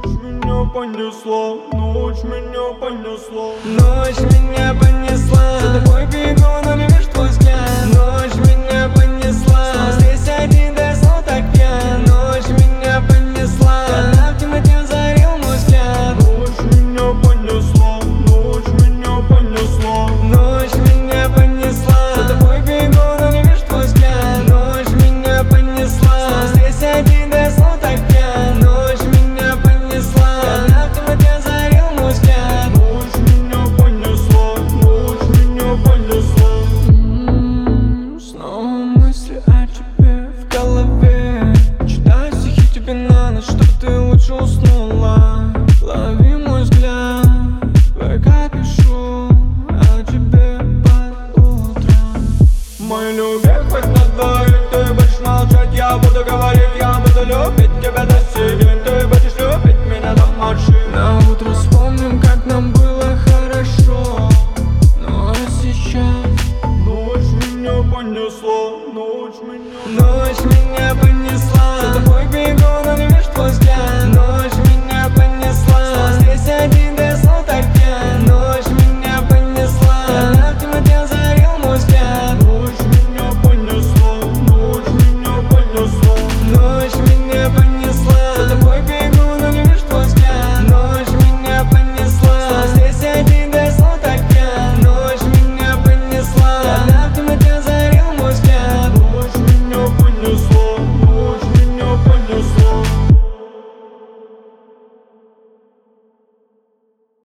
меня понесла, ночь меня понесла. Ночь меня понесла, за тобой бегу, но не вижу твой взгляд. Ночь меня понесла, снова здесь один, да я снова так пьян. Ночь меня понесла, она в темноте озарил мой взгляд. Ночь меня понесла, ночь меня понесла. Ночь меня понесла, за тобой бегу, но не вижу твой взгляд. Ночь меня понесла, снова здесь один, да я снова так пьян. Ночь меня понесла, она в темноте озарил мой взгляд. Ночь меня понесла, ночь меня понесла. Снова мысли о тебе в голове. Читаю стихи тебе на ночь, чтобы ты лучше уснула. Лови мой взгляд, пока пишу о тебе под утром. Мой любимый, хоть на двоих ты будешь молчать, я буду говорить, я буду любить тебя до сих день. Ты будешь любить меня до машины. На утро вспомним, как нам было хорошо. Ну а сейчас Ночь меня понесла, ночь меня. ночь меня понесла, за тобой бегу, но не вижу твой взгляд.